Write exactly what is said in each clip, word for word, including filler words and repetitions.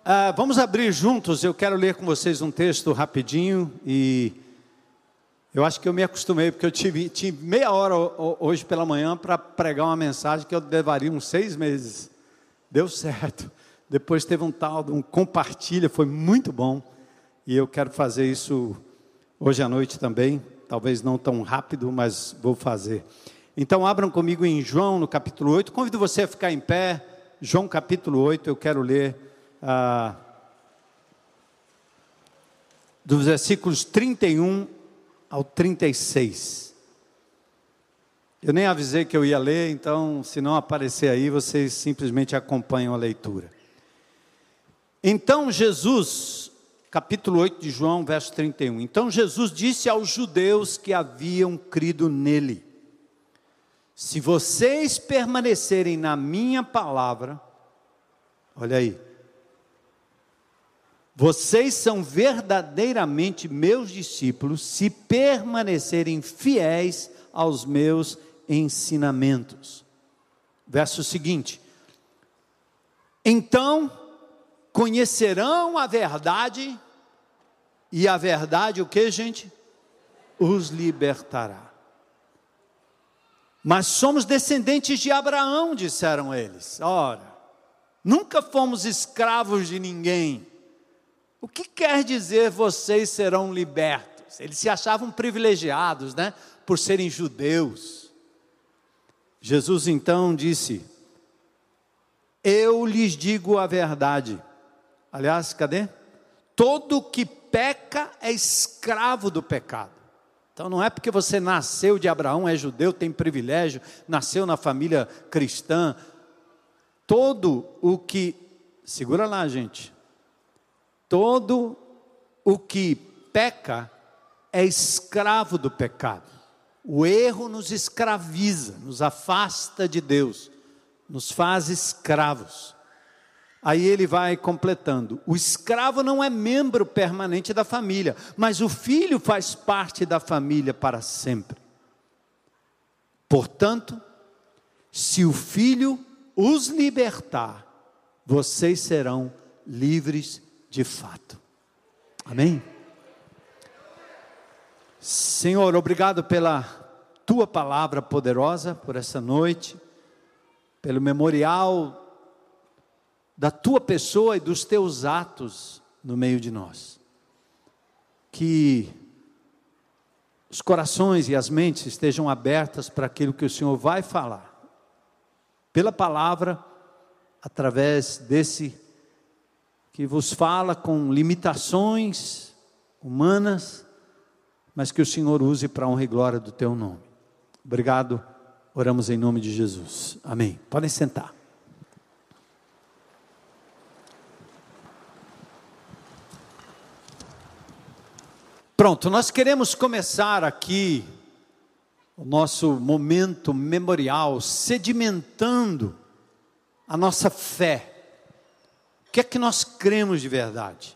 Ah, vamos abrir juntos. Eu quero ler com vocês um texto rapidinho. E eu acho que eu me acostumei, porque eu tive, tive meia hora hoje pela manhã para pregar uma mensagem que eu levaria uns seis meses. Deu certo. Depois teve um tal, um compartilha, foi muito bom. E eu quero fazer isso hoje à noite também. Talvez não tão rápido, mas vou fazer. Então abram comigo em João, no capítulo oito. Convido você a ficar em pé. João capítulo oito, eu quero ler ah, dos versículos trinta e um ao trinta e seis. Eu nem avisei que eu ia ler, então se não aparecer aí, vocês simplesmente acompanham a leitura. Então Jesus, capítulo oito de João, verso trinta e um. Então Jesus disse aos judeus que haviam crido nele: se vocês permanecerem na minha palavra, olha aí, vocês são verdadeiramente meus discípulos, se permanecerem fiéis aos meus ensinamentos. Verso seguinte: então conhecerão a verdade, e a verdade o que, gente? Os libertará. Mas somos descendentes de Abraão, disseram eles. Ora, nunca fomos escravos de ninguém. O que quer dizer vocês serão libertos? Eles se achavam privilegiados, né? Por serem judeus. Jesus então disse: eu lhes digo a verdade. Aliás, cadê? Todo que peca é escravo do pecado. Então não é porque você nasceu de Abraão, é judeu, tem privilégio, nasceu na família cristã. Todo o que, segura lá, gente. Todo o que peca é escravo do pecado. O erro nos escraviza, nos afasta de Deus, nos faz escravos. Aí ele vai completando: o escravo não é membro permanente da família, mas o filho faz parte da família para sempre. Portanto, se o filho os libertar, vocês serão livres de fato. Amém? Senhor, obrigado pela tua palavra poderosa, por essa noite, pelo memorial da tua pessoa e dos teus atos no meio de nós. Que os corações e as mentes estejam abertas para aquilo que o Senhor vai falar, pela palavra, através desse que vos fala com limitações humanas, mas que o Senhor use para a honra e glória do teu nome. Obrigado, oramos em nome de Jesus. Amém. Podem sentar. Pronto, nós queremos começar aqui o nosso momento memorial, sedimentando a nossa fé. O que é que nós cremos de verdade?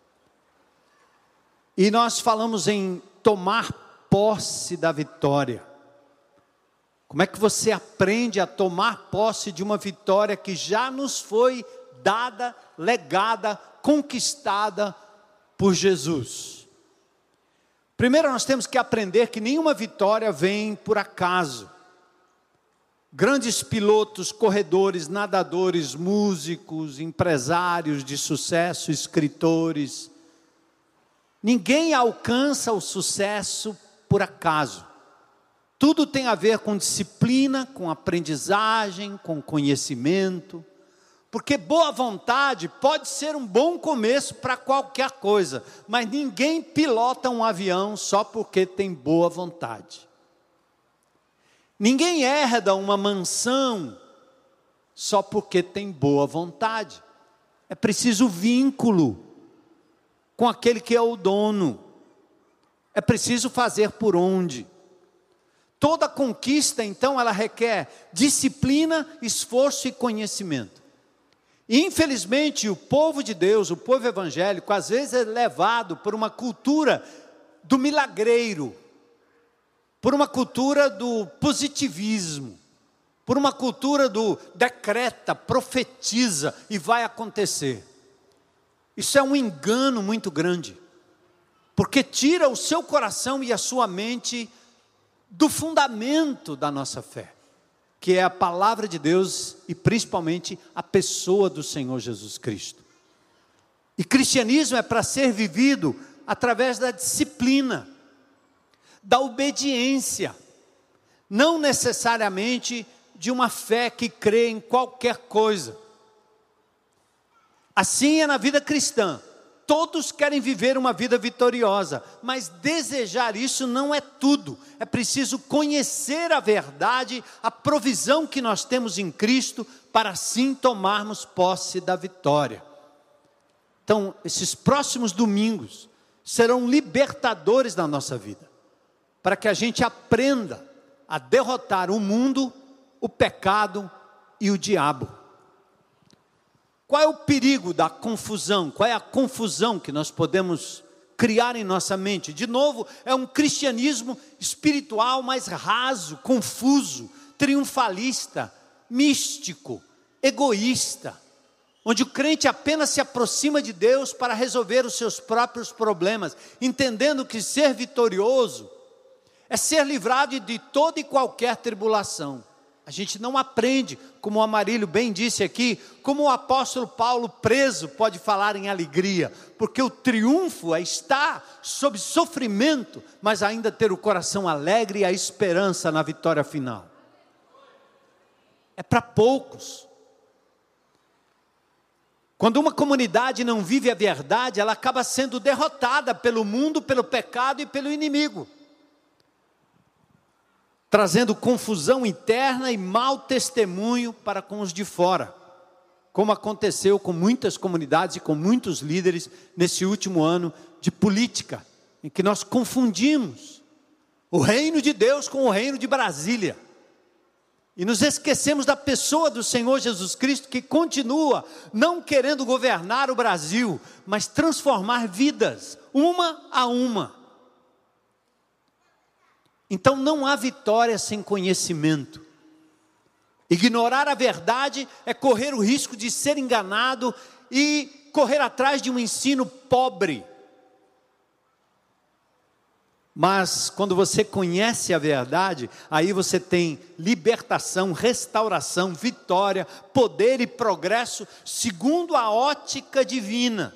E nós falamos em tomar posse da vitória. Como é que você aprende a tomar posse de uma vitória que já nos foi dada, legada, conquistada por Jesus? Primeiro nós temos que aprender que nenhuma vitória vem por acaso. Grandes pilotos, corredores, nadadores, músicos, empresários de sucesso, escritores, ninguém alcança o sucesso por acaso. Tudo tem a ver com disciplina, com aprendizagem, com conhecimento. Porque boa vontade pode ser um bom começo para qualquer coisa, mas ninguém pilota um avião só porque tem boa vontade. Ninguém herda uma mansão só porque tem boa vontade. É preciso vínculo com aquele que é o dono. É preciso fazer por onde. Toda conquista, então, ela requer disciplina, esforço e conhecimento. Infelizmente, o povo de Deus, o povo evangélico, às vezes é levado por uma cultura do milagreiro, por uma cultura do positivismo, por uma cultura do decreta, profetiza e vai acontecer. Isso é um engano muito grande, porque tira o seu coração e a sua mente do fundamento da nossa fé, que é a palavra de Deus e principalmente a pessoa do Senhor Jesus Cristo. E cristianismo é para ser vivido através da disciplina, da obediência, não necessariamente de uma fé que crê em qualquer coisa. Assim é na vida cristã. Todos querem viver uma vida vitoriosa, mas desejar isso não é tudo. É preciso conhecer a verdade, a provisão que nós temos em Cristo, para assim tomarmos posse da vitória. Então, esses próximos domingos serão libertadores na nossa vida, para que a gente aprenda a derrotar o mundo, o pecado e o diabo. Qual é o perigo da confusão? Qual é a confusão que nós podemos criar em nossa mente? De novo, é um cristianismo espiritual mais raso, confuso, triunfalista, místico, egoísta, onde o crente apenas se aproxima de Deus para resolver os seus próprios problemas, entendendo que ser vitorioso é ser livrado de toda e qualquer tribulação. A gente não aprende, como o Amarílio bem disse aqui, como o apóstolo Paulo preso pode falar em alegria, porque o triunfo é estar sob sofrimento, mas ainda ter o coração alegre e a esperança na vitória final. É para poucos. Quando uma comunidade não vive a verdade, ela acaba sendo derrotada pelo mundo, pelo pecado e pelo inimigo, trazendo confusão interna e mau testemunho para com os de fora, como aconteceu com muitas comunidades e com muitos líderes nesse último ano de política, em que nós confundimos o reino de Deus com o reino de Brasília, e nos esquecemos da pessoa do Senhor Jesus Cristo, que continua não querendo governar o Brasil, mas transformar vidas, uma a uma. Então não há vitória sem conhecimento. Ignorar a verdade é correr o risco de ser enganado e correr atrás de um ensino pobre. Mas quando você conhece a verdade, aí você tem libertação, restauração, vitória, poder e progresso segundo a ótica divina.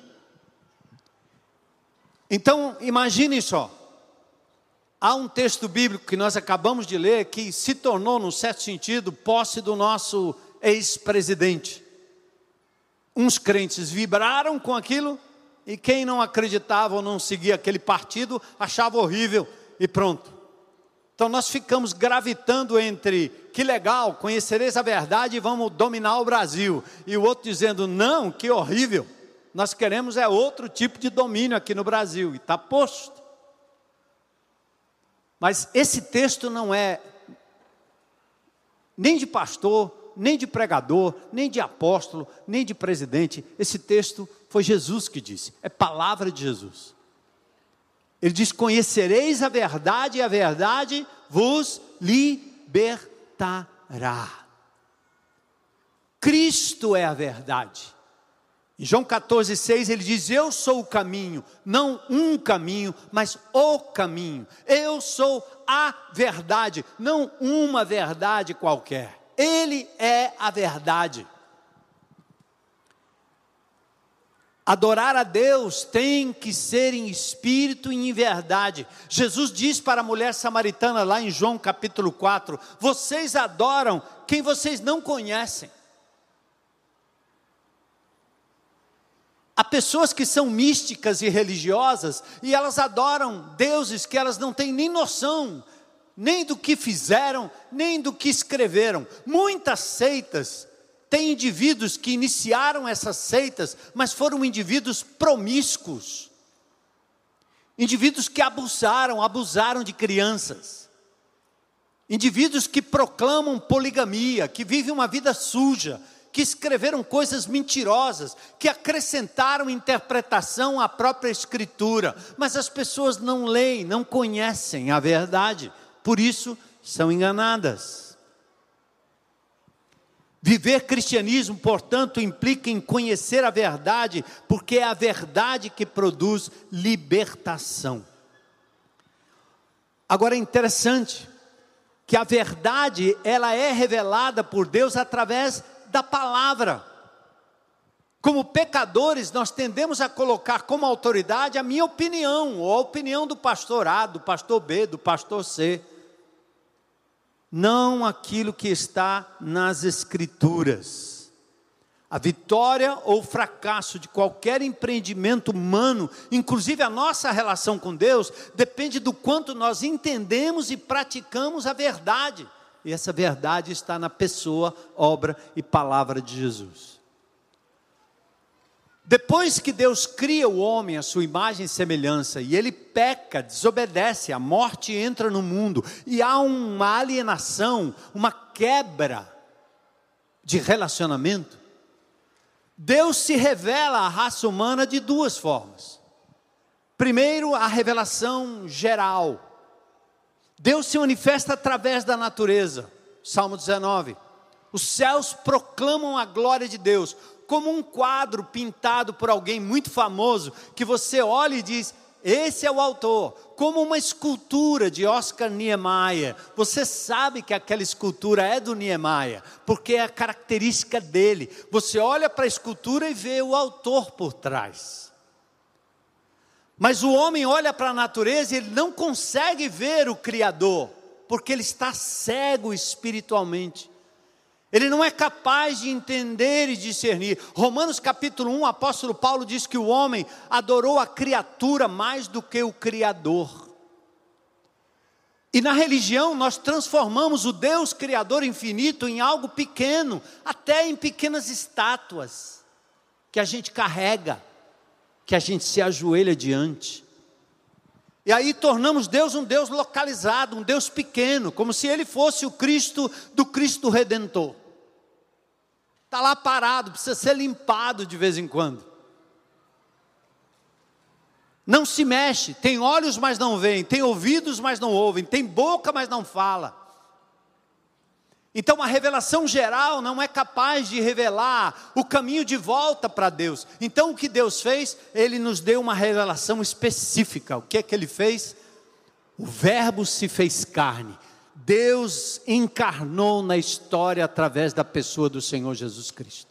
Então imagine só. Há um texto bíblico que nós acabamos de ler que se tornou, num certo sentido, posse do nosso ex-presidente. Uns crentes vibraram com aquilo e quem não acreditava ou não seguia aquele partido achava horrível e pronto. Então nós ficamos gravitando entre que legal, conhecereis a verdade e vamos dominar o Brasil. E o outro dizendo não, que horrível. Nós queremos é outro tipo de domínio aqui no Brasil e está posto. Mas esse texto não é nem de pastor, nem de pregador, nem de apóstolo, nem de presidente. Esse texto foi Jesus que disse, é palavra de Jesus. Ele diz, conhecereis a verdade e a verdade vos libertará. Cristo é a verdade. Em João catorze, seis, ele diz, eu sou o caminho, não um caminho, mas o caminho. Eu sou a verdade, não uma verdade qualquer. Ele é a verdade. Adorar a Deus tem que ser em espírito e em verdade. Jesus diz para a mulher samaritana lá em João capítulo quatro, vocês adoram quem vocês não conhecem. Há pessoas que são místicas e religiosas e elas adoram deuses que elas não têm nem noção, nem do que fizeram, nem do que escreveram. Muitas seitas têm indivíduos que iniciaram essas seitas, mas foram indivíduos promíscuos. Indivíduos que abusaram, abusaram de crianças. Indivíduos que proclamam poligamia, que vivem uma vida suja, que escreveram coisas mentirosas, que acrescentaram interpretação à própria escritura, mas as pessoas não leem, não conhecem a verdade, por isso são enganadas. Viver cristianismo, portanto, implica em conhecer a verdade, porque é a verdade que produz libertação. Agora é interessante que a verdade, ela é revelada por Deus através da palavra. Como pecadores, nós tendemos a colocar como autoridade a minha opinião, ou a opinião do pastor A, do pastor B, do pastor C. Não aquilo que está nas Escrituras. A vitória ou fracasso de qualquer empreendimento humano, inclusive a nossa relação com Deus, depende do quanto nós entendemos e praticamos a verdade. E essa verdade está na pessoa, obra e palavra de Jesus. Depois que Deus cria o homem à sua imagem e semelhança, e ele peca, desobedece, a morte entra no mundo, e há uma alienação, uma quebra de relacionamento, Deus se revela à raça humana de duas formas. Primeiro, a revelação geral. Deus se manifesta através da natureza. Salmo dezenove. Os céus proclamam a glória de Deus, como um quadro pintado por alguém muito famoso, que você olha e diz, esse é o autor. Como uma escultura de Oscar Niemeyer. Você sabe que aquela escultura é do Niemeyer, porque é a característica dele. Você olha para a escultura e vê o autor por trás. Mas o homem olha para a natureza e ele não consegue ver o Criador, porque ele está cego espiritualmente. Ele não é capaz de entender e discernir. Romanos capítulo um, o apóstolo Paulo diz que o homem adorou a criatura mais do que o Criador. E na religião nós transformamos o Deus Criador infinito em algo pequeno, até em pequenas estátuas, que a gente carrega, que a gente se ajoelha diante. E aí tornamos Deus um Deus localizado, um Deus pequeno, como se Ele fosse o Cristo do Cristo Redentor. Está lá parado, precisa ser limpado de vez em quando. Não se mexe, tem olhos, mas não veem, tem ouvidos, mas não ouvem, tem boca, mas não fala. Então a revelação geral não é capaz de revelar o caminho de volta para Deus. Então o que Deus fez? Ele nos deu uma revelação específica. O que é que Ele fez? O Verbo se fez carne. Deus encarnou na história através da pessoa do Senhor Jesus Cristo.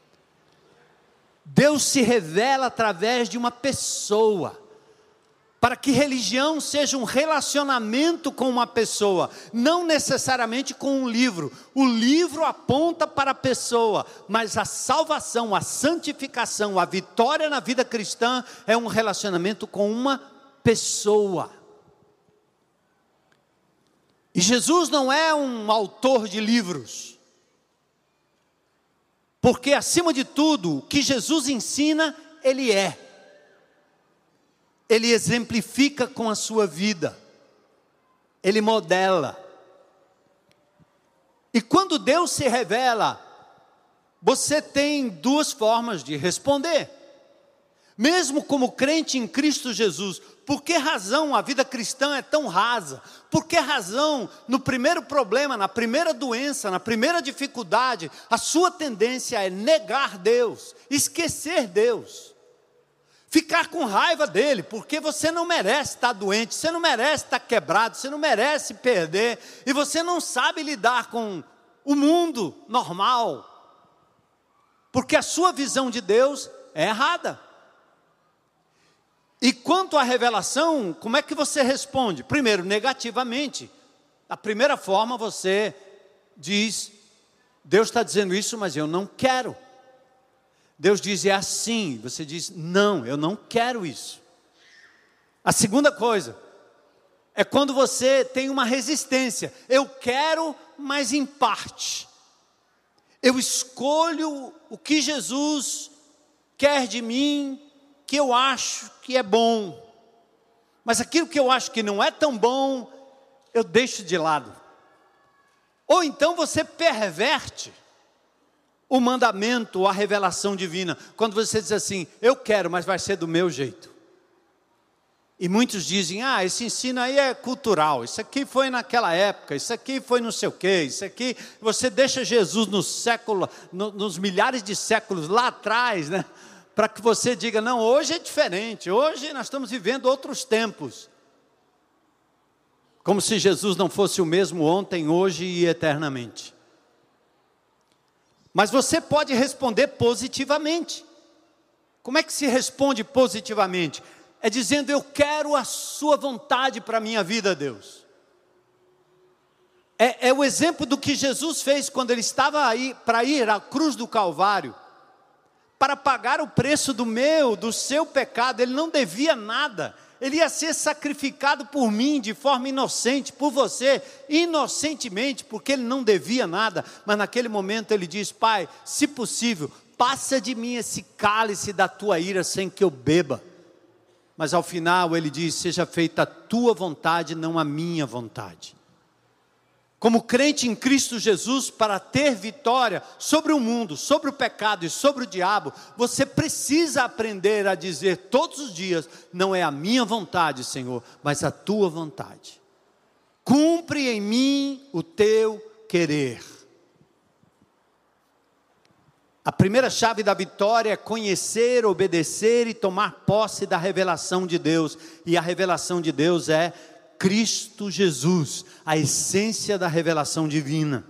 Deus se revela através de uma pessoa. Para que religião seja um relacionamento com uma pessoa, não necessariamente com um livro. O livro aponta para a pessoa, mas a salvação, a santificação, a vitória na vida cristã é um relacionamento com uma pessoa. E Jesus não é um autor de livros, porque acima de tudo, o que Jesus ensina, Ele é. Ele exemplifica com a sua vida, Ele modela. E quando Deus se revela, você tem duas formas de responder. Mesmo como crente em Cristo Jesus, por que razão a vida cristã é tão rasa? Por que razão, no primeiro problema, na primeira doença, na primeira dificuldade, a sua tendência é negar Deus, esquecer Deus? Ficar com raiva dele, porque você não merece estar doente, você não merece estar quebrado, você não merece perder, e você não sabe lidar com o mundo normal, porque a sua visão de Deus é errada. E quanto à revelação, como é que você responde? Primeiro, negativamente. Da primeira forma você diz, Deus está dizendo isso, mas eu não quero. Deus diz, é assim. Você diz, não, eu não quero isso. A segunda coisa, é quando você tem uma resistência. Eu quero, mas em parte. Eu escolho o que Jesus quer de mim, que eu acho que é bom. Mas aquilo que eu acho que não é tão bom, eu deixo de lado. Ou então você perverte o mandamento, a revelação divina, quando você diz assim, eu quero, mas vai ser do meu jeito. E muitos dizem, ah, esse ensino aí é cultural, isso aqui foi naquela época, isso aqui foi não sei o quê, isso aqui, você deixa Jesus no século, no, nos milhares de séculos lá atrás, né? Para que você diga, não, hoje é diferente, hoje nós estamos vivendo outros tempos. Como se Jesus não fosse o mesmo ontem, hoje e eternamente. Mas você pode responder positivamente. Como é que se responde positivamente? É dizendo, eu quero a sua vontade para a minha vida, Deus. É, é o exemplo do que Jesus fez quando ele estava aí para ir à cruz do Calvário, para pagar o preço do meu, do seu pecado. Ele não devia nada, ele ia ser sacrificado por mim, de forma inocente, por você, inocentemente, porque ele não devia nada. Mas naquele momento ele diz, Pai, se possível, passa de mim esse cálice da tua ira, sem que eu beba. Mas ao final ele diz, seja feita a tua vontade, não a minha vontade. Como crente em Cristo Jesus, para ter vitória sobre o mundo, sobre o pecado e sobre o diabo, você precisa aprender a dizer todos os dias, não é a minha vontade, Senhor, mas a tua vontade. Cumpre em mim o teu querer. A primeira chave da vitória é conhecer, obedecer e tomar posse da revelação de Deus. E a revelação de Deus é Cristo Jesus, a essência da revelação divina.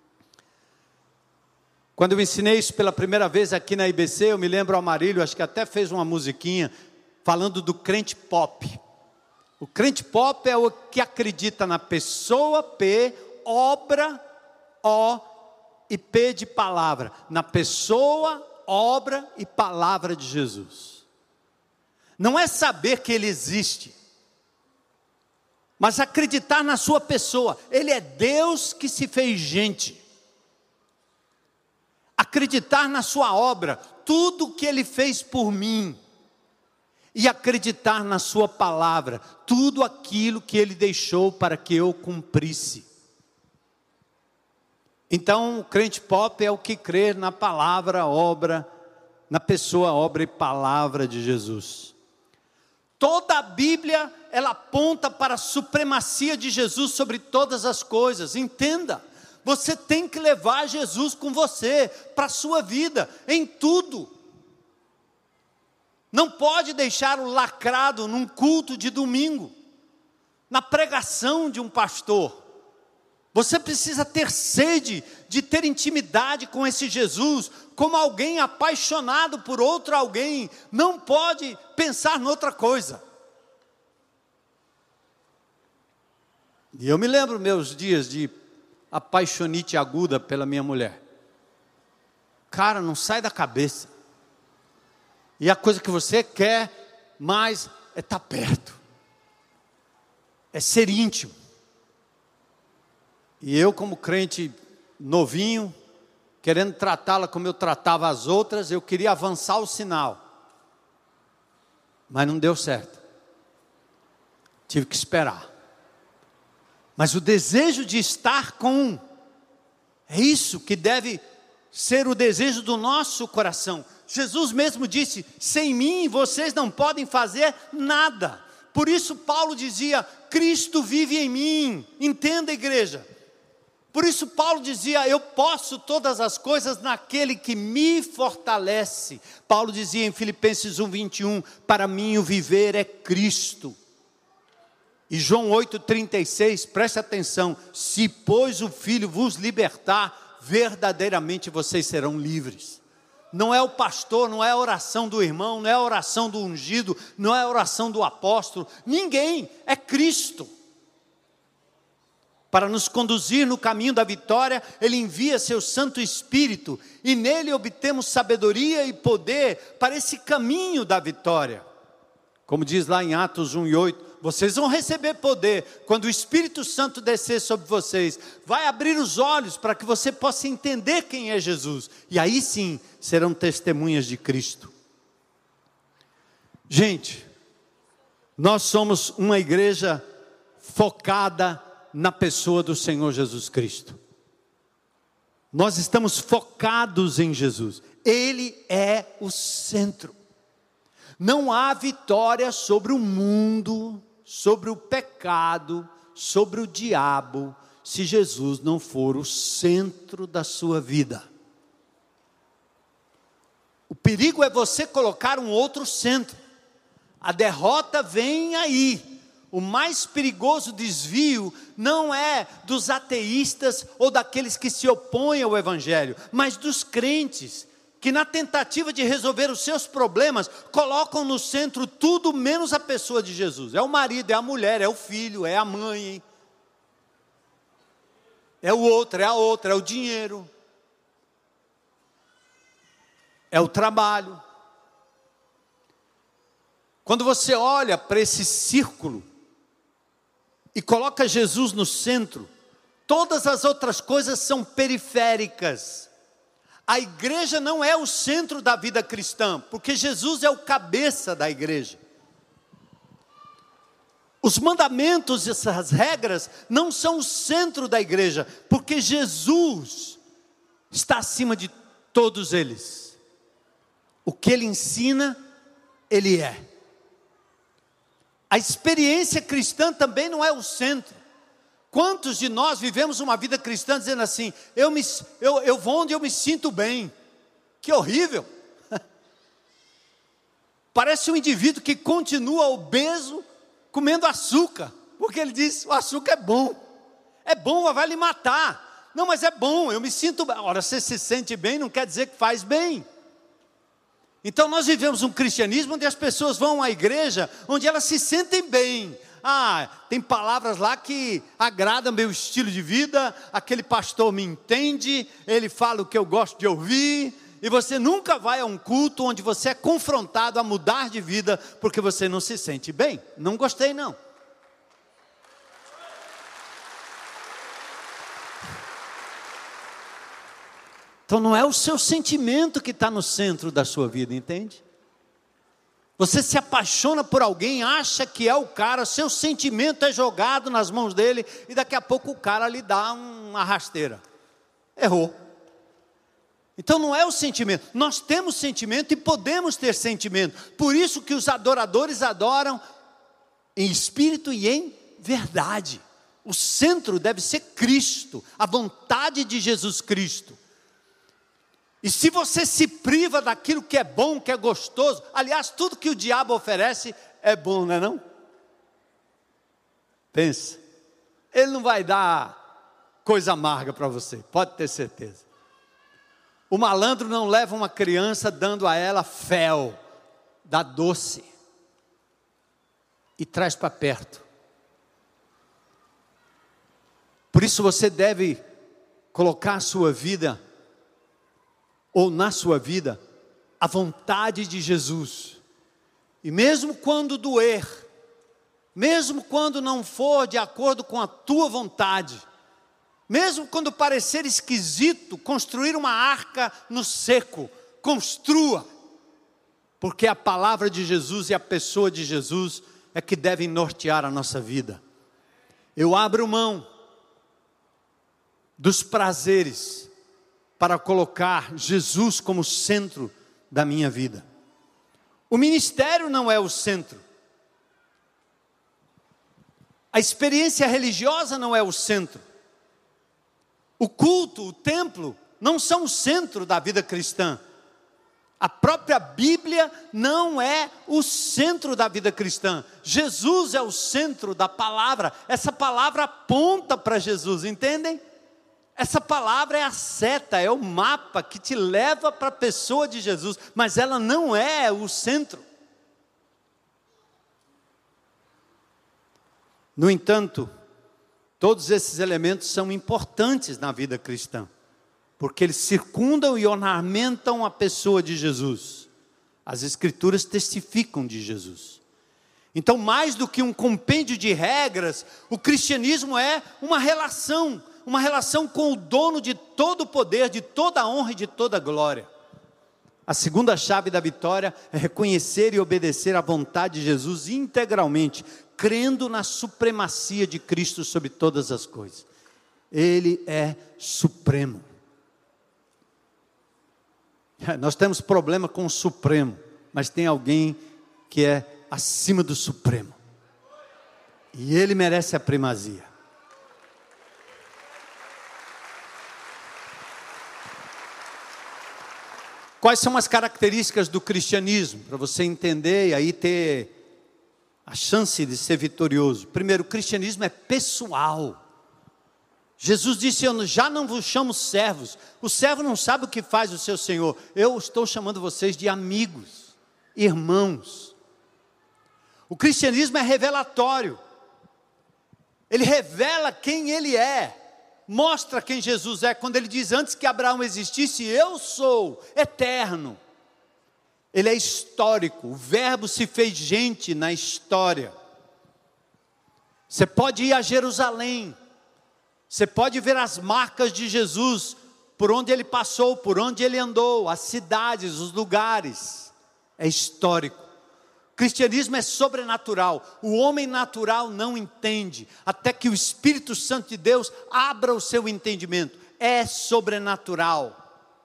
Quando eu ensinei isso pela primeira vez aqui na I B C, eu me lembro, o Amarílio, acho que até fez uma musiquinha, falando do crente pop. O crente pop é o que acredita na pessoa, P, obra, O, e P de palavra, na pessoa, obra e palavra de Jesus. Não é saber que ele existe, mas acreditar na sua pessoa. Ele é Deus que se fez gente. Acreditar na sua obra, tudo que ele fez por mim. E acreditar na sua palavra, tudo aquilo que ele deixou para que eu cumprisse. Então, o crente pop é o que crê na palavra, obra, na pessoa, obra e palavra de Jesus. Toda a Bíblia, ela aponta para a supremacia de Jesus sobre todas as coisas. Entenda, você tem que levar Jesus com você, para a sua vida, em tudo. Não pode deixá-lo lacrado num culto de domingo, na pregação de um pastor. Você precisa ter sede de ter intimidade com esse Jesus, como alguém apaixonado por outro alguém, não pode pensar noutra coisa. E eu me lembro meus dias de apaixonite aguda pela minha mulher. Cara, não sai da cabeça. E a coisa que você quer mais é estar perto, é ser íntimo. E eu, como crente novinho, querendo tratá-la como eu tratava as outras, eu queria avançar o sinal. Mas não deu certo. Tive que esperar. Mas o desejo de estar com, é isso que deve ser o desejo do nosso coração. Jesus mesmo disse, sem mim vocês não podem fazer nada. Por isso Paulo dizia, Cristo vive em mim. Entenda, igreja. Por isso Paulo dizia, eu posso todas as coisas naquele que me fortalece. Paulo dizia em Filipenses um, vinte e um, para mim o viver é Cristo. E João oito, trinta e seis, preste atenção, se pois o Filho vos libertar, verdadeiramente vocês serão livres. Não é o pastor, não é a oração do irmão, não é a oração do ungido, não é a oração do apóstolo, ninguém, é Cristo. Para nos conduzir no caminho da vitória, Ele envia seu Santo Espírito, e nele obtemos sabedoria e poder para esse caminho da vitória. Como diz lá em Atos um e oito, vocês vão receber poder, quando o Espírito Santo descer sobre vocês, vai abrir os olhos para que você possa entender quem é Jesus, e aí sim, serão testemunhas de Cristo. Gente, nós somos uma igreja focada na pessoa do Senhor Jesus Cristo. Nós estamos focados em Jesus. Ele é o centro. Não há vitória sobre o mundo, sobre o pecado, sobre o diabo, se Jesus não for o centro da sua vida. O perigo é você colocar um outro centro. A derrota vem aí. O mais perigoso desvio não é dos ateístas ou daqueles que se opõem ao Evangelho, mas dos crentes, que na tentativa de resolver os seus problemas, colocam no centro tudo menos a pessoa de Jesus. É o marido, é a mulher, é o filho, é a mãe, é o outro, é a outra, é o dinheiro, é o trabalho. Quando você olha para esse círculo e coloca Jesus no centro, todas as outras coisas são periféricas. A igreja não é o centro da vida cristã, porque Jesus é o cabeça da igreja. Os mandamentos e essas regras não são o centro da igreja, porque Jesus está acima de todos eles. O que ele ensina, ele é. A experiência cristã também não é o centro. Quantos de nós vivemos uma vida cristã dizendo assim, eu, me, eu, eu vou onde eu me sinto bem? Que horrível! Parece um indivíduo que continua obeso, comendo açúcar, porque ele diz, o açúcar é bom, é bom, mas vai lhe matar. Não, mas é bom, eu me sinto bem. Ora, você se sente bem, não quer dizer que faz bem. Então nós vivemos um cristianismo onde as pessoas vão à igreja, onde elas se sentem bem. Ah, tem palavras lá que agradam meu estilo de vida, aquele pastor me entende, ele fala o que eu gosto de ouvir, e você nunca vai a um culto onde você é confrontado a mudar de vida, porque você não se sente bem. Não gostei não. Então não é o seu sentimento que está no centro da sua vida, entende? Você se apaixona por alguém, acha que é o cara, seu sentimento é jogado nas mãos dele, e daqui a pouco o cara lhe dá uma rasteira. Errou. Então não é o sentimento, nós temos sentimento e podemos ter sentimento. Por isso que os adoradores adoram em espírito e em verdade. O centro deve ser Cristo, a vontade de Jesus Cristo. E se você se priva daquilo que é bom, que é gostoso, aliás, tudo que o diabo oferece é bom, não é não? Pensa, ele não vai dar coisa amarga para você, pode ter certeza. O malandro não leva uma criança dando a ela fel, dá doce, e traz para perto. Por isso você deve colocar a sua vida, ou na sua vida, a vontade de Jesus. E mesmo quando doer, mesmo quando não for de acordo com a tua vontade, mesmo quando parecer esquisito construir uma arca no seco, construa, porque a palavra de Jesus e a pessoa de Jesus é que devem nortear a nossa vida. Eu abro mão dos prazeres para colocar Jesus como centro da minha vida. O ministério não é o centro. A experiência religiosa não é o centro. O culto, o templo, não são o centro da vida cristã. A própria Bíblia não é o centro da vida cristã. Jesus é o centro da palavra. Essa palavra aponta para Jesus, entendem? Essa palavra é a seta, é o mapa que te leva para a pessoa de Jesus, mas ela não é o centro. No entanto, todos esses elementos são importantes na vida cristã, porque eles circundam e ornamentam a pessoa de Jesus. As Escrituras testificam de Jesus. Então, mais do que um compêndio de regras, o cristianismo é uma relação, uma relação com o dono de todo o poder, de toda a honra e de toda a glória. A segunda chave da vitória é reconhecer e obedecer à vontade de Jesus integralmente, crendo na supremacia de Cristo sobre todas as coisas. Ele é supremo. Nós temos problema com o supremo, mas tem alguém que é acima do Supremo. E Ele merece a primazia. Quais são as características do cristianismo? Para você entender e aí ter a chance de ser vitorioso. Primeiro, o cristianismo é pessoal. Jesus disse: eu já não vos chamo servos. O servo não sabe o que faz o seu senhor. Eu estou chamando vocês de amigos, irmãos. O cristianismo é revelatório. Ele revela quem Ele é. Mostra quem Jesus é. Quando Ele diz: antes que Abraão existisse, eu sou eterno. Ele é histórico. O verbo se fez gente na história. Você pode ir a Jerusalém. Você pode ver as marcas de Jesus, por onde Ele passou, por onde Ele andou, as cidades, os lugares. É histórico. O cristianismo é sobrenatural. O homem natural não entende, até que o Espírito Santo de Deus abra o seu entendimento. É sobrenatural.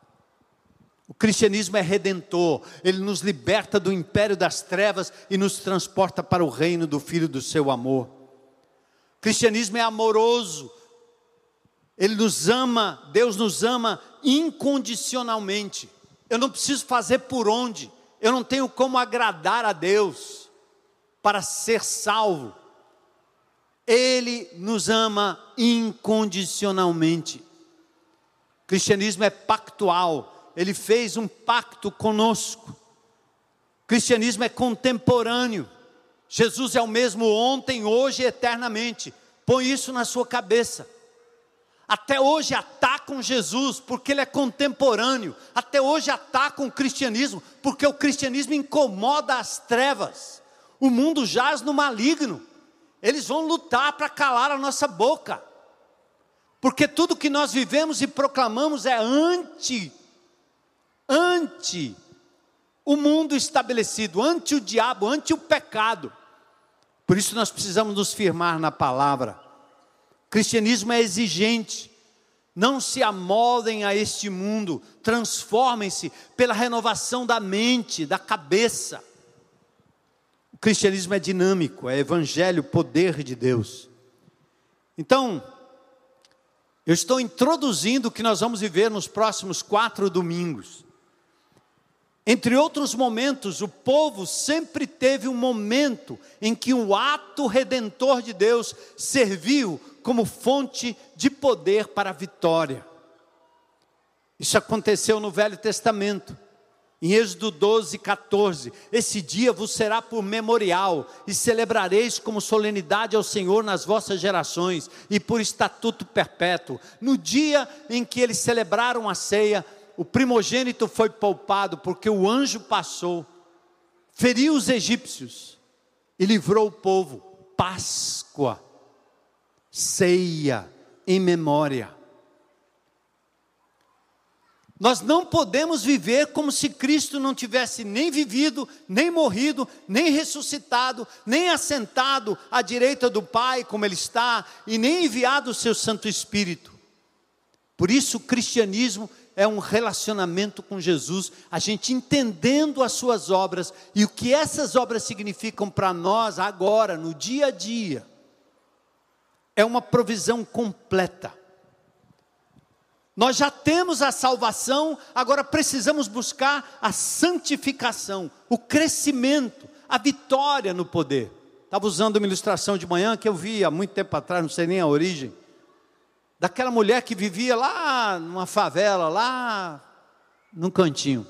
O cristianismo é redentor. Ele nos liberta do império das trevas e nos transporta para o reino do Filho do seu amor. O cristianismo é amoroso. Ele nos ama, Deus nos ama incondicionalmente. Eu não preciso fazer por onde. Eu não tenho como agradar a Deus para ser salvo. Ele nos ama incondicionalmente. O cristianismo é pactual. Ele fez um pacto conosco. O cristianismo é contemporâneo. Jesus é o mesmo ontem, hoje e eternamente. Põe isso na sua cabeça. Até hoje atacam Jesus, porque Ele é contemporâneo. Até hoje atacam o cristianismo, porque o cristianismo incomoda as trevas. O mundo jaz no maligno. Eles vão lutar para calar a nossa boca. Porque tudo que nós vivemos e proclamamos é anti, anti o mundo estabelecido, anti o diabo, anti o pecado. Por isso nós precisamos nos firmar na palavra. O cristianismo é exigente. Não se amoldem a este mundo. Transformem-se pela renovação da mente, da cabeça. O cristianismo é dinâmico. É evangelho, poder de Deus. Então, eu estou introduzindo o que nós vamos viver nos próximos quatro domingos. Entre outros momentos, o povo sempre teve um momento em que o ato redentor de Deus serviu como fonte de poder para a vitória. Isso aconteceu no Velho Testamento, em Êxodo doze, catorze. Esse dia vos será por memorial, e celebrareis como solenidade ao Senhor nas vossas gerações, e por estatuto perpétuo. No dia em que eles celebraram a ceia, o primogênito foi poupado, porque o anjo passou, feriu os egípcios, e livrou o povo. Páscoa. Ceia em memória. Nós não podemos viver como se Cristo não tivesse nem vivido, nem morrido, nem ressuscitado, nem assentado à direita do Pai como Ele está, e nem enviado o seu Santo Espírito. Por isso o cristianismo é um relacionamento com Jesus, a gente entendendo as suas obras, e o que essas obras significam para nós agora, no dia a dia. É uma provisão completa. Nós já temos a salvação, agora precisamos buscar a santificação, o crescimento, a vitória no poder. Estava usando uma ilustração de manhã que eu vi há muito tempo atrás, não sei nem a origem, daquela mulher que vivia lá numa favela, lá num cantinho,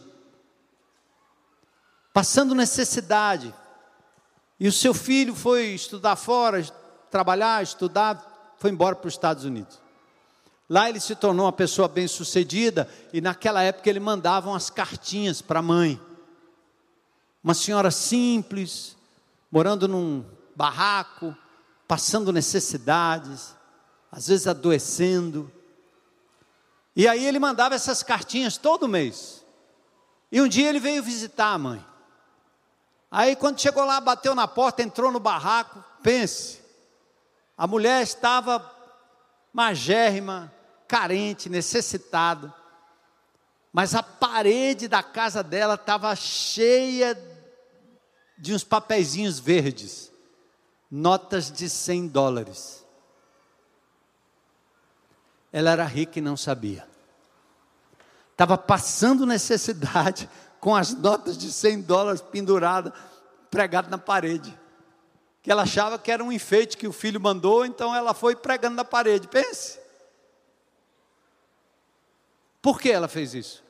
passando necessidade, e o seu filho foi estudar fora, trabalhar, estudar, foi embora para os Estados Unidos. Lá ele se tornou uma pessoa bem sucedida, e naquela época ele mandava umas cartinhas para a mãe. Uma senhora simples, morando num barraco, passando necessidades, às vezes adoecendo. E aí ele mandava essas cartinhas todo mês. E um dia ele veio visitar a mãe. Aí quando chegou lá, bateu na porta, entrou no barraco, pense, a mulher estava magérrima, carente, necessitada, mas a parede da casa dela estava cheia de uns papeizinhos verdes, notas de cem dólares. Ela era rica e não sabia. Estava passando necessidade com as notas de cem dólares penduradas, pregadas na parede. Que ela achava que era um enfeite que o filho mandou, então ela foi pregando na parede. Pense. Por que ela fez isso?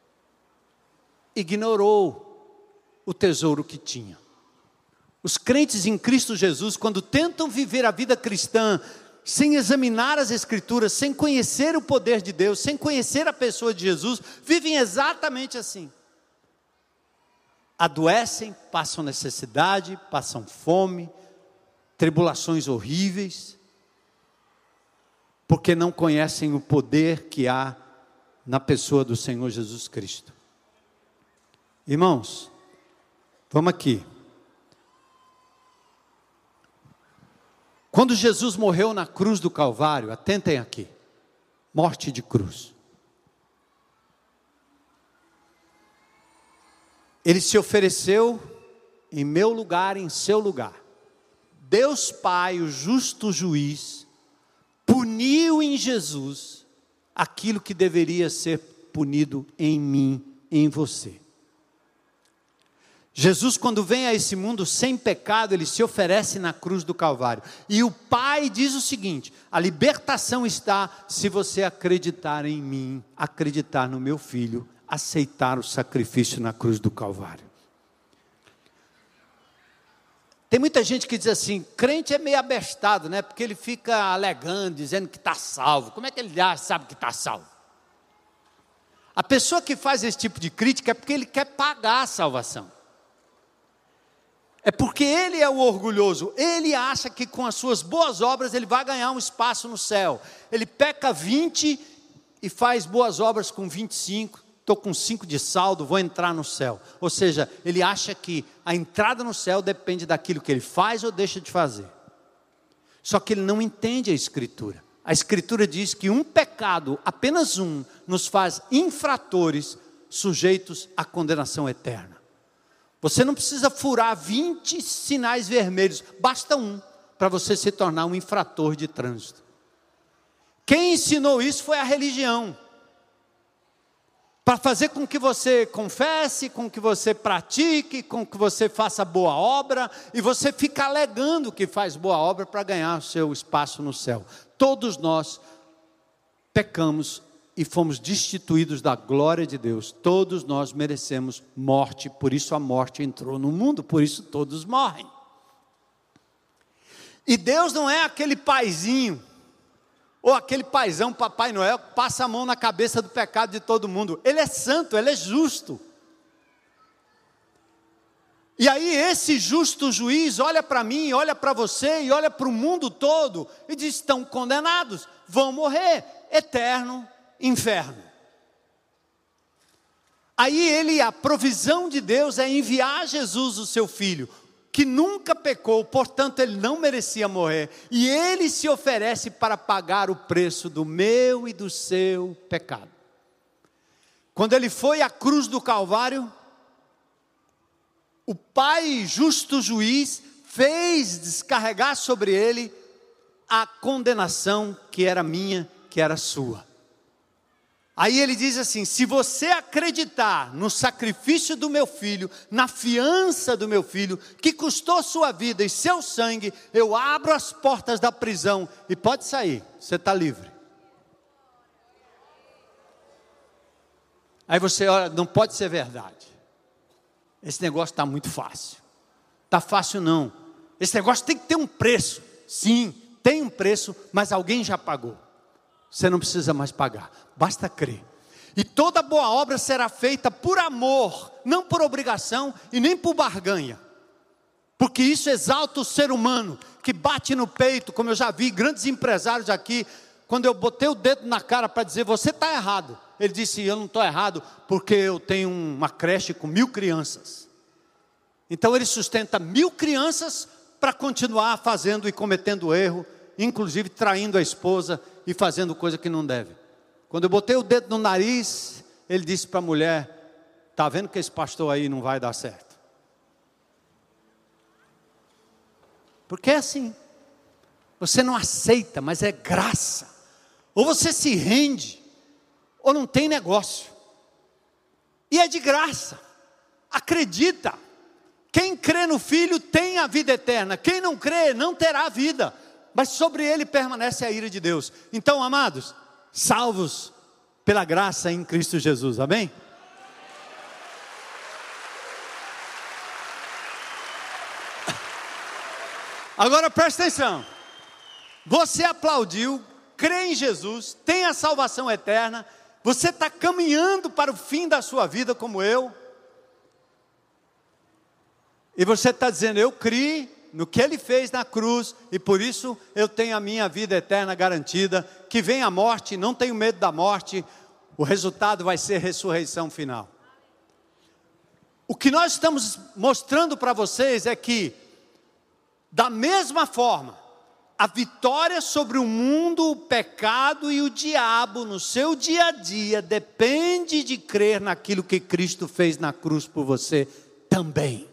Ignorou o tesouro que tinha. Os crentes em Cristo Jesus, quando tentam viver a vida cristã, sem examinar as Escrituras, sem conhecer o poder de Deus, sem conhecer a pessoa de Jesus, vivem exatamente assim. Adoecem, passam necessidade, passam fome, tribulações horríveis, porque não conhecem o poder que há na pessoa do Senhor Jesus Cristo. Irmãos, vamos aqui. Quando Jesus morreu na cruz do Calvário, atentem aqui, morte de cruz. Ele se ofereceu em meu lugar, em seu lugar. Deus Pai, o justo juiz, puniu em Jesus aquilo que deveria ser punido em mim, em você. Jesus, quando vem a esse mundo sem pecado, ele se oferece na cruz do Calvário. E o Pai diz o seguinte: a libertação está se você acreditar em mim, acreditar no meu Filho, aceitar o sacrifício na cruz do Calvário. Tem muita gente que diz assim, crente é meio abestado, né? Porque ele fica alegando, dizendo que está salvo. Como é que ele já sabe que está salvo? A pessoa que faz esse tipo de crítica é porque ele quer pagar a salvação. É porque ele é o orgulhoso, ele acha que com as suas boas obras ele vai ganhar um espaço no céu. Ele peca vinte e faz boas obras com vinte e cinco, estou com cinco de saldo, vou entrar no céu. Ou seja, ele acha que a entrada no céu depende daquilo que ele faz ou deixa de fazer. Só que ele não entende a Escritura. A Escritura diz que um pecado, apenas um, nos faz infratores sujeitos à condenação eterna. Você não precisa furar vinte sinais vermelhos, basta um para você se tornar um infrator de trânsito. Quem ensinou isso foi a religião. Para fazer com que você confesse, com que você pratique, com que você faça boa obra, e você fica alegando que faz boa obra para ganhar o seu espaço no céu. Todos nós pecamos e fomos destituídos da glória de Deus. Todos nós merecemos morte, por isso a morte entrou no mundo, por isso todos morrem. E Deus não é aquele paizinho, ou aquele paizão, Papai Noel, que passa a mão na cabeça do pecado de todo mundo. Ele é santo, ele é justo. E aí esse justo juiz olha para mim, olha para você e olha para o mundo todo e diz: estão condenados, vão morrer, eterno inferno. Aí ele, a provisão de Deus é enviar Jesus, o seu filho, que nunca pecou, portanto ele não merecia morrer, e ele se oferece para pagar o preço do meu e do seu pecado. Quando ele foi à cruz do Calvário, o Pai justo juiz fez descarregar sobre ele a condenação que era minha, que era sua. Aí ele diz assim: se você acreditar no sacrifício do meu filho, na fiança do meu filho, que custou sua vida e seu sangue, eu abro as portas da prisão e pode sair, você está livre. Aí você olha, não pode ser verdade. Esse negócio está muito fácil. Está fácil não. Esse negócio tem que ter um preço. Sim, tem um preço, mas alguém já pagou. Você não precisa mais pagar, basta crer. E toda boa obra será feita por amor, não por obrigação e nem por barganha. Porque isso exalta o ser humano, que bate no peito, como eu já vi grandes empresários aqui. Quando eu botei o dedo na cara para dizer, você está errado. Ele disse, eu não estou errado, porque eu tenho uma creche com mil crianças. Então ele sustenta mil crianças para continuar fazendo e cometendo erro, inclusive traindo a esposa e fazendo coisa que não deve. Quando eu botei o dedo no nariz, ele disse para a mulher, está vendo que esse pastor aí não vai dar certo? Porque é assim. Você não aceita, mas é graça. Ou você se rende, ou não tem negócio. E é de graça. Acredita. Quem crê no Filho tem a vida eterna. Quem não crê não terá vida. Mas sobre ele permanece a ira de Deus. Então, amados, salvos pela graça em Cristo Jesus. Amém? Agora presta atenção. Você aplaudiu, crê em Jesus, tem a salvação eterna. Você está caminhando para o fim da sua vida como eu. E você está dizendo, eu criei no que Ele fez na cruz, e por isso eu tenho a minha vida eterna garantida, que vem a morte, não tenho medo da morte, o resultado vai ser ressurreição final. O que nós estamos mostrando para vocês é que, da mesma forma, a vitória sobre o mundo, o pecado e o diabo no seu dia a dia, depende de crer naquilo que Cristo fez na cruz por você também.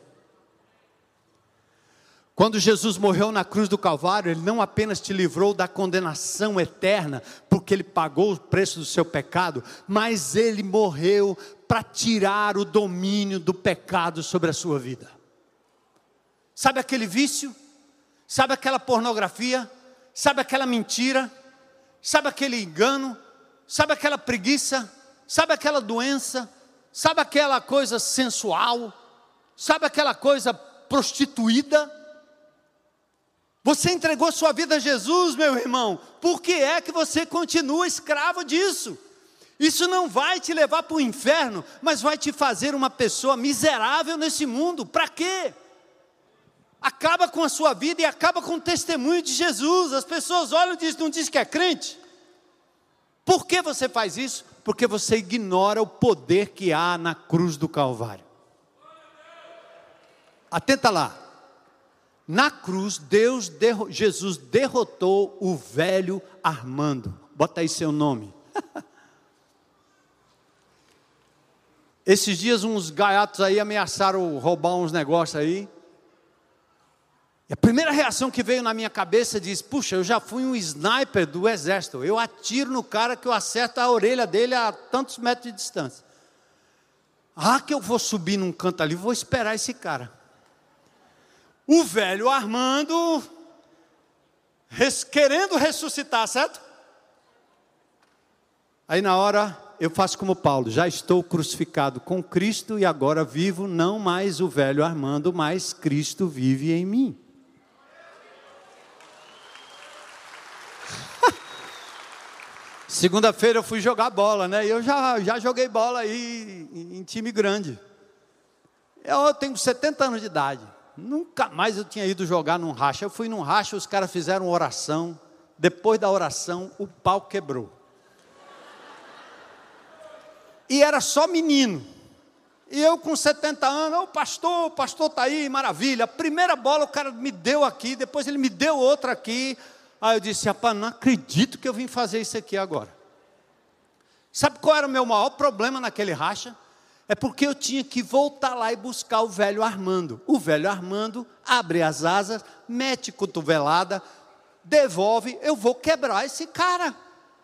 Quando Jesus morreu na cruz do Calvário, Ele não apenas te livrou da condenação eterna, porque Ele pagou o preço do seu pecado, mas Ele morreu para tirar o domínio do pecado sobre a sua vida. Sabe aquele vício? Sabe aquela pornografia? Sabe aquela mentira? Sabe aquele engano? Sabe aquela preguiça? Sabe aquela doença? Sabe aquela coisa sensual? Sabe aquela coisa prostituída? Você entregou sua vida a Jesus, meu irmão. Por que é que você continua escravo disso? Isso não vai te levar para o inferno, mas vai te fazer uma pessoa miserável nesse mundo. Para quê? Acaba com a sua vida e acaba com o testemunho de Jesus. As pessoas olham e dizem, não diz que é crente? Por que você faz isso? Porque você ignora o poder que há na cruz do Calvário. Atenta lá. Na cruz, Deus, Jesus derrotou o velho Armando. Bota aí seu nome. Esses dias uns gaiatos aí ameaçaram roubar uns negócios aí. E a primeira reação que veio na minha cabeça diz, puxa, eu já fui um sniper do exército. Eu atiro no cara que eu acerto a orelha dele a tantos metros de distância. Ah, que eu vou subir num canto ali, vou esperar esse cara. O velho Armando, res, querendo ressuscitar, certo? Aí na hora, eu faço como Paulo, já estou crucificado com Cristo e agora vivo, não mais o velho Armando, mas Cristo vive em mim. Segunda-feira eu fui jogar bola, né? E eu já, já joguei bola aí em, em time grande. Eu tenho setenta anos de idade. Nunca mais eu tinha ido jogar num racha. Eu fui num racha, os caras fizeram oração. Depois da oração, o pau quebrou. E era só menino. E eu com setenta anos, ô pastor, o pastor está aí, maravilha. A primeira bola o cara me deu aqui, depois ele me deu outra aqui. Aí eu disse, rapaz, não acredito que eu vim fazer isso aqui agora. Sabe qual era o meu maior problema naquele racha? É porque eu tinha que voltar lá e buscar o velho Armando. O velho Armando abre as asas, mete cotovelada, devolve, eu vou quebrar esse cara.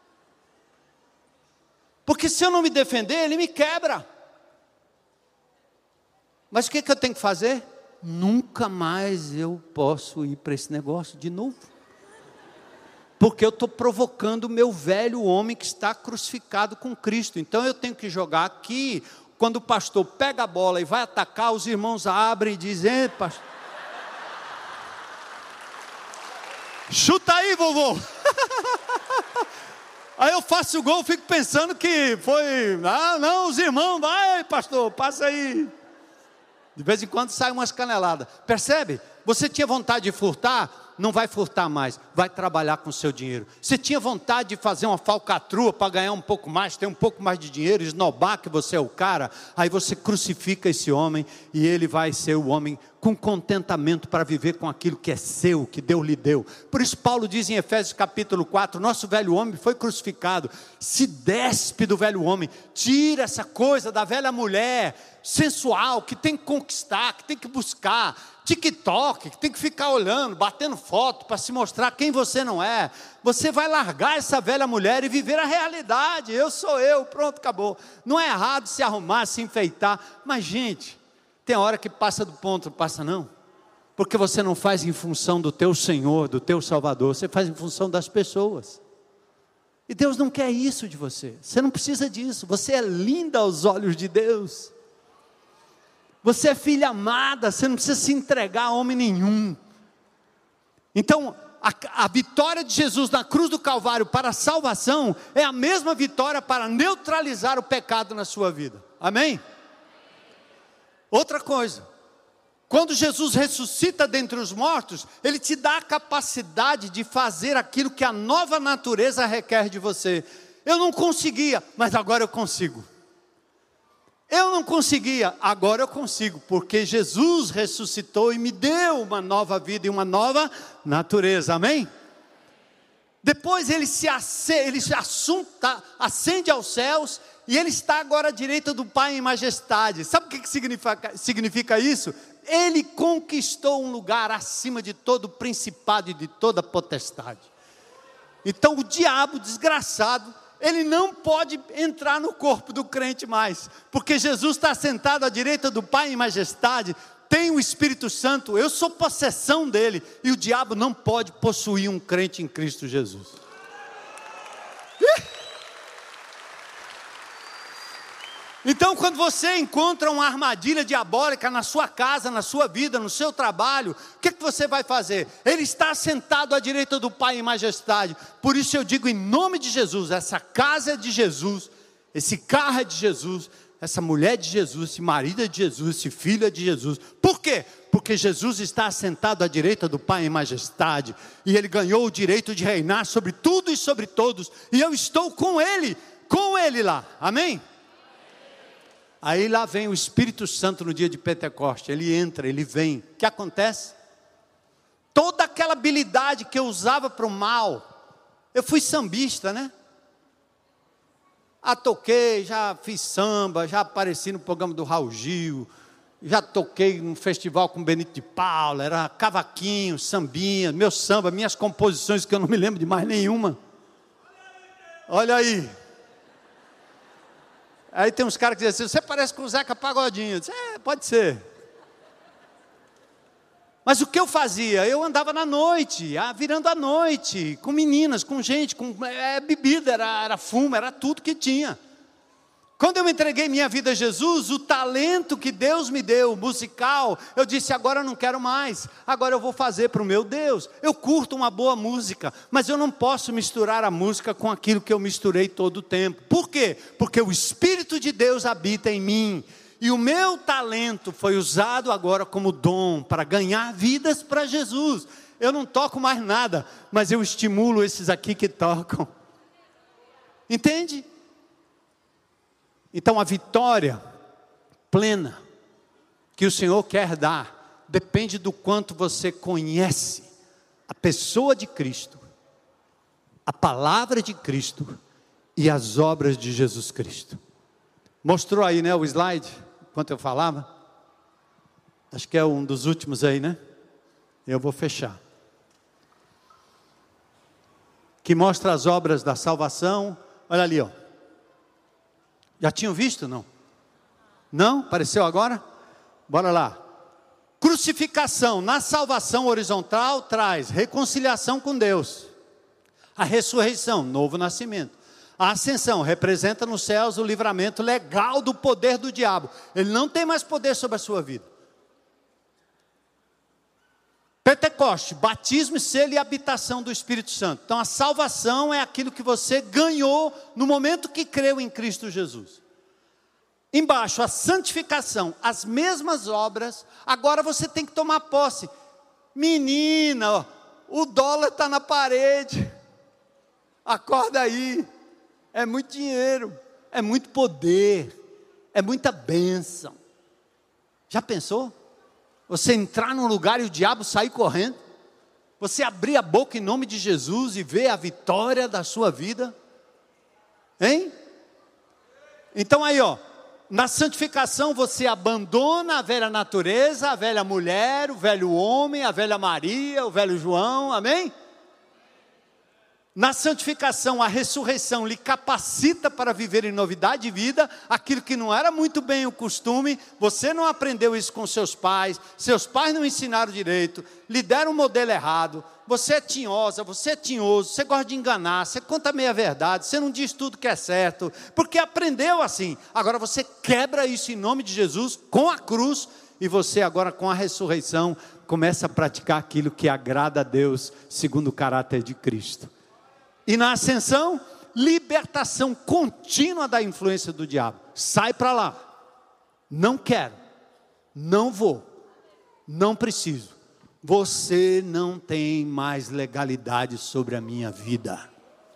Porque se eu não me defender, ele me quebra. Mas o que, que eu tenho que fazer? Nunca mais eu posso ir para esse negócio de novo. Porque eu estou provocando o meu velho homem que está crucificado com Cristo. Então eu tenho que jogar aqui. Quando o pastor pega a bola e vai atacar, os irmãos abrem e dizem, pastor, chuta aí, vovô. Aí eu faço o gol, fico pensando que foi, ah não, os irmãos, vai pastor, passa aí. De vez em quando sai umas caneladas. Percebe? Você tinha vontade de furtar, não vai furtar mais, vai trabalhar com o seu dinheiro. Você tinha vontade de fazer uma falcatrua para ganhar um pouco mais, ter um pouco mais de dinheiro, esnobar que você é o cara, aí você crucifica esse homem e ele vai ser o homem com contentamento para viver com aquilo que é seu, que Deus lhe deu. Por isso Paulo diz em Efésios capítulo quatro, nosso velho homem foi crucificado, se despe do velho homem, tira essa coisa da velha mulher sensual, que tem que conquistar, que tem que buscar, TikTok, que tem que ficar olhando, batendo foto para se mostrar quem você não é. Você vai largar essa velha mulher e viver a realidade. Eu sou eu, pronto, acabou. Não é errado se arrumar, se enfeitar, mas gente, tem hora que passa do ponto, não passa não? Porque você não faz em função do teu Senhor, do teu Salvador, você faz em função das pessoas. E Deus não quer isso de você, você não precisa disso, você é linda aos olhos de Deus. Você é filha amada, você não precisa se entregar a homem nenhum. Então, a, a vitória de Jesus na cruz do Calvário para a salvação, é a mesma vitória para neutralizar o pecado na sua vida, amém? Outra coisa, quando Jesus ressuscita dentre os mortos, Ele te dá a capacidade de fazer aquilo que a nova natureza requer de você. Eu não conseguia, mas agora eu consigo. Eu não conseguia, agora eu consigo, porque Jesus ressuscitou e me deu uma nova vida e uma nova natureza, amém? Depois ele se, acende, ele se assunta, ascende aos céus, e ele está agora à direita do Pai em majestade. Sabe o que significa, significa isso? Ele conquistou um lugar acima de todo principado e de toda potestade. Então o diabo desgraçado, ele não pode entrar no corpo do crente mais, porque Jesus está sentado à direita do Pai em majestade, tem o Espírito Santo, eu sou possessão dele, e o diabo não pode possuir um crente em Cristo Jesus. Então quando você encontra uma armadilha diabólica na sua casa, na sua vida, no seu trabalho, o que, que você vai fazer? Ele está sentado à direita do Pai em majestade. Por isso eu digo em nome de Jesus, essa casa é de Jesus, esse carro é de Jesus, essa mulher é de Jesus, esse marido é de Jesus, esse filho é de Jesus. Por quê? Porque Jesus está sentado à direita do Pai em majestade, e Ele ganhou o direito de reinar sobre tudo e sobre todos, e eu estou com Ele, com Ele lá, amém? Aí lá vem o Espírito Santo no dia de Pentecostes, ele entra, ele vem, o que acontece? Toda aquela habilidade que eu usava para o mal, eu fui sambista, né? Ah, toquei, já fiz samba, já apareci no programa do Raul Gil, já toquei num festival com Benito de Paula, era cavaquinho, sambinha, meu samba, minhas composições que eu não me lembro de mais nenhuma. Olha aí. Aí tem uns caras que dizem assim, você parece com o Zeca Pagodinho. Eu disse, é, pode ser. Mas o que eu fazia? Eu andava na noite, virando a noite, com meninas, com gente, com é, bebida, era, era fumo, era tudo que tinha. Quando eu entreguei minha vida a Jesus, o talento que Deus me deu, musical, eu disse, agora eu não quero mais, agora eu vou fazer para o meu Deus. Eu curto uma boa música, mas eu não posso misturar a música com aquilo que eu misturei todo o tempo. Por quê? Porque o Espírito de Deus habita em mim, e o meu talento foi usado agora como dom, para ganhar vidas para Jesus. Eu não toco mais nada, mas eu estimulo esses aqui que tocam. Entende? Então a vitória plena que o Senhor quer dar, depende do quanto você conhece a pessoa de Cristo, a palavra de Cristo e as obras de Jesus Cristo. Mostrou aí, né, o slide, enquanto eu falava? Acho que é um dos últimos aí, né? Eu vou fechar. Que mostra as obras da salvação. Olha ali, ó. Já tinham visto, não? Não? Apareceu agora? Bora lá. Crucificação na salvação horizontal traz reconciliação com Deus. A ressurreição, novo nascimento. A ascensão representa nos céus o livramento legal do poder do diabo. Ele não tem mais poder sobre a sua vida. Pentecoste, batismo, selo e habitação do Espírito Santo. Então a salvação é aquilo que você ganhou no momento que creu em Cristo Jesus. Embaixo, a santificação, as mesmas obras, agora você tem que tomar posse. Menina, ó, o dólar está na parede, acorda aí, é muito dinheiro, é muito poder, é muita bênção. Já pensou? Você entrar num lugar e o diabo sair correndo? Você abrir a boca em nome de Jesus e ver a vitória da sua vida? Hein? Então aí, ó, na santificação você abandona a velha natureza, a velha mulher, o velho homem, a velha Maria, o velho João, amém? Na santificação, a ressurreição lhe capacita para viver em novidade de vida, aquilo que não era muito bem o costume, você não aprendeu isso com seus pais, seus pais não ensinaram direito, lhe deram um modelo errado, você é tinhosa, você é tinhoso, você gosta de enganar, você conta meia verdade, você não diz tudo que é certo, porque aprendeu assim. Agora você quebra isso em nome de Jesus, com a cruz, e você agora com a ressurreição, começa a praticar aquilo que agrada a Deus, segundo o caráter de Cristo. E na ascensão, libertação contínua da influência do diabo. Sai para lá. Não quero. Não vou. Não preciso. Você não tem mais legalidade sobre a minha vida.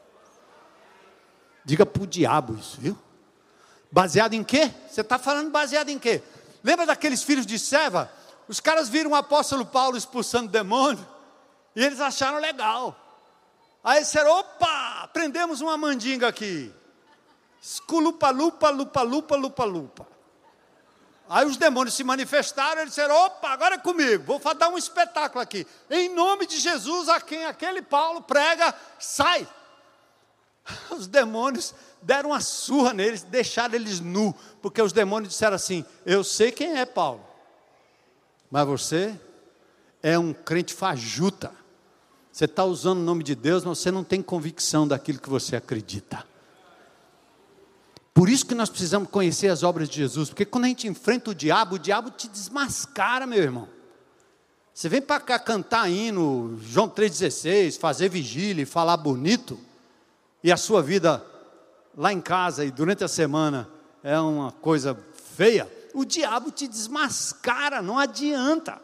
Diga para o diabo isso, viu? Baseado em quê? Você está falando baseado em quê? Lembra daqueles filhos de Seva? Os caras viram o apóstolo Paulo expulsando demônio. E eles acharam legal. Aí eles disseram, opa, prendemos uma mandinga aqui. Esculupa, lupa, lupa, lupa, lupa, lupa. Aí os demônios se manifestaram, eles disseram, opa, agora é comigo, vou dar um espetáculo aqui. Em nome de Jesus, a quem aquele Paulo prega, sai. Os demônios deram uma surra neles, deixaram eles nu, porque os demônios disseram assim, eu sei quem é Paulo, mas você é um crente fajuta. Você está usando o nome de Deus, mas você não tem convicção daquilo que você acredita. Por isso que nós precisamos conhecer as obras de Jesus, porque quando a gente enfrenta o diabo, o diabo te desmascara, meu irmão. Você vem para cá cantar hino, João três dezesseis, fazer vigília e falar bonito, e a sua vida lá em casa e durante a semana é uma coisa feia, o diabo te desmascara, não adianta.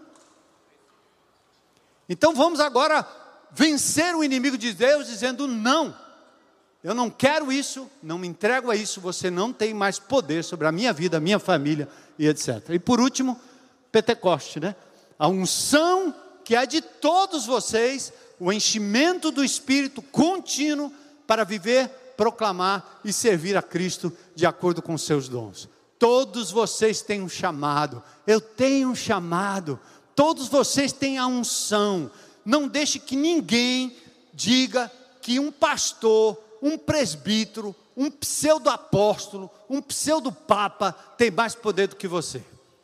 Então vamos agora vencer o inimigo de Deus dizendo não, eu não quero isso, não me entrego a isso, você não tem mais poder sobre a minha vida, a minha família e etcétera. E por último, Pentecoste, né? A unção que é de todos vocês, o enchimento do Espírito contínuo para viver, proclamar e servir a Cristo de acordo com seus dons. Todos vocês têm um chamado, eu tenho um chamado, todos vocês têm a unção. Não deixe que ninguém diga que um pastor, um presbítero, um pseudo-apóstolo, um pseudo-papa tem mais poder do que você.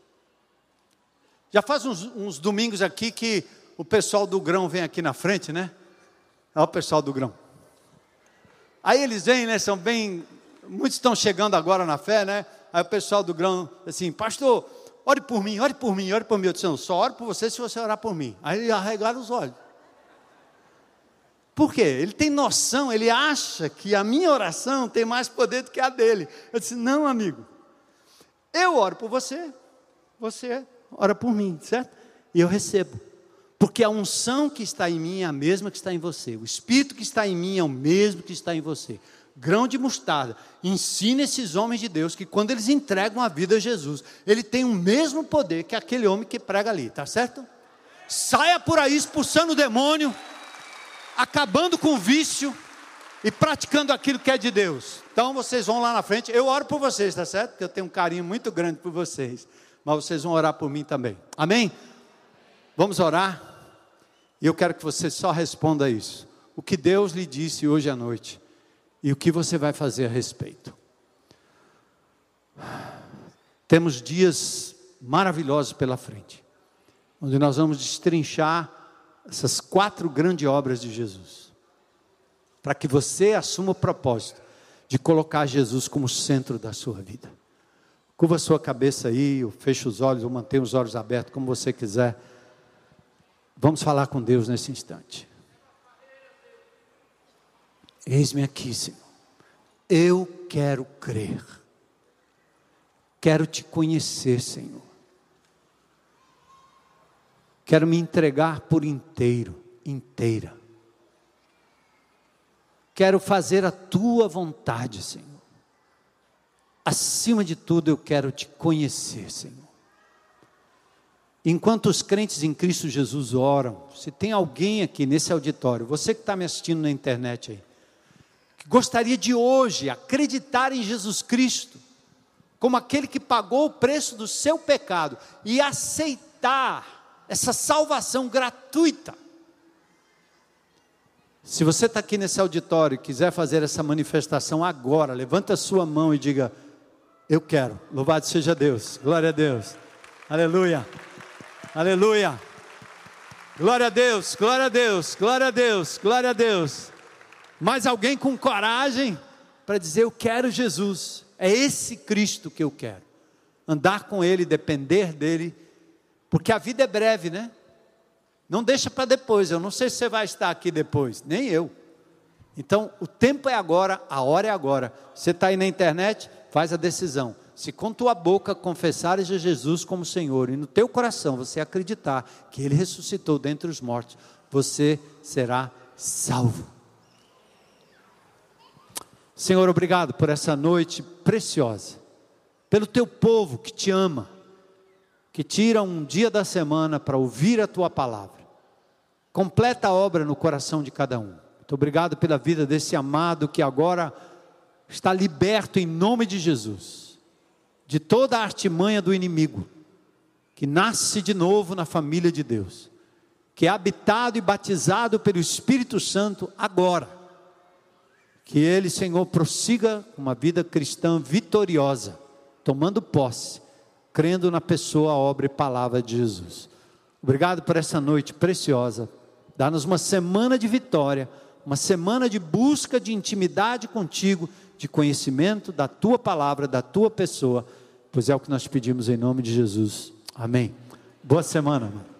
Já faz uns, uns domingos aqui que o pessoal do grão vem aqui na frente, né? Olha o pessoal do grão. Aí eles vêm, né? São bem... Muitos estão chegando agora na fé, né? Aí o pessoal do grão, assim, pastor... Ore por mim, ore por mim, ore por mim. Eu disse, não, só oro por você se você orar por mim. Aí ele arregaram os olhos. Por quê? Ele tem noção, ele acha que a minha oração tem mais poder do que a dele. Eu disse, não, amigo. Eu oro por você, você ora por mim, certo? E eu recebo. Porque a unção que está em mim é a mesma que está em você. O Espírito que está em mim é o mesmo que está em você. Grão de mostarda, ensina esses homens de Deus que quando eles entregam a vida a Jesus, ele tem o mesmo poder que aquele homem que prega ali, tá certo? Saia por aí expulsando o demônio, acabando com o vício e praticando aquilo que é de Deus. Então vocês vão lá na frente, eu oro por vocês, tá certo? Porque eu tenho um carinho muito grande por vocês, mas vocês vão orar por mim também, amém? Vamos orar, e eu quero que você só responda isso, o que Deus lhe disse hoje à noite, e o que você vai fazer a respeito. Temos dias maravilhosos pela frente, onde nós vamos destrinchar essas quatro grandes obras de Jesus, para que você assuma o propósito de colocar Jesus como centro da sua vida. Curva a sua cabeça aí, ou fecha os olhos, ou mantenha os olhos abertos, como você quiser. Vamos falar com Deus nesse instante. Eis-me aqui, Senhor, eu quero crer, quero te conhecer, Senhor, quero me entregar por inteiro, inteira. Quero fazer a tua vontade, Senhor. Acima de tudo, eu quero te conhecer, Senhor. Enquanto os crentes em Cristo Jesus oram, se tem alguém aqui nesse auditório, você que está me assistindo na internet aí, que gostaria de hoje acreditar em Jesus Cristo, como aquele que pagou o preço do seu pecado, e aceitar essa salvação gratuita. Se você está aqui nesse auditório e quiser fazer essa manifestação agora, levanta a sua mão e diga: eu quero. Louvado seja Deus, glória a Deus, aleluia, aleluia, glória a Deus, glória a Deus, glória a Deus, glória a Deus. Mais alguém com coragem para dizer: eu quero Jesus, é esse Cristo que eu quero, andar com Ele, depender dEle, porque a vida é breve, né? Não deixa para depois. Eu não sei se você vai estar aqui depois, nem eu. Então o tempo é agora, a hora é agora. Você está aí na internet, faz a decisão. Se com tua boca confessares a Jesus como Senhor, e no teu coração você acreditar que Ele ressuscitou dentre os mortos, você será salvo. Senhor, obrigado por essa noite preciosa, pelo teu povo que te ama, que tira um dia da semana para ouvir a tua palavra. Completa a obra no coração de cada um. Muito obrigado pela vida desse amado que agora está liberto em nome de Jesus, de toda a artimanha do inimigo, que nasce de novo na família de Deus, que é habitado e batizado pelo Espírito Santo agora. Que ele, Senhor, prossiga uma vida cristã vitoriosa, tomando posse, crendo na pessoa, obra e palavra de Jesus. Obrigado por essa noite preciosa. Dá-nos uma semana de vitória, uma semana de busca de intimidade contigo, de conhecimento da tua palavra, da tua pessoa, pois é o que nós pedimos em nome de Jesus. Amém. Boa semana, mano.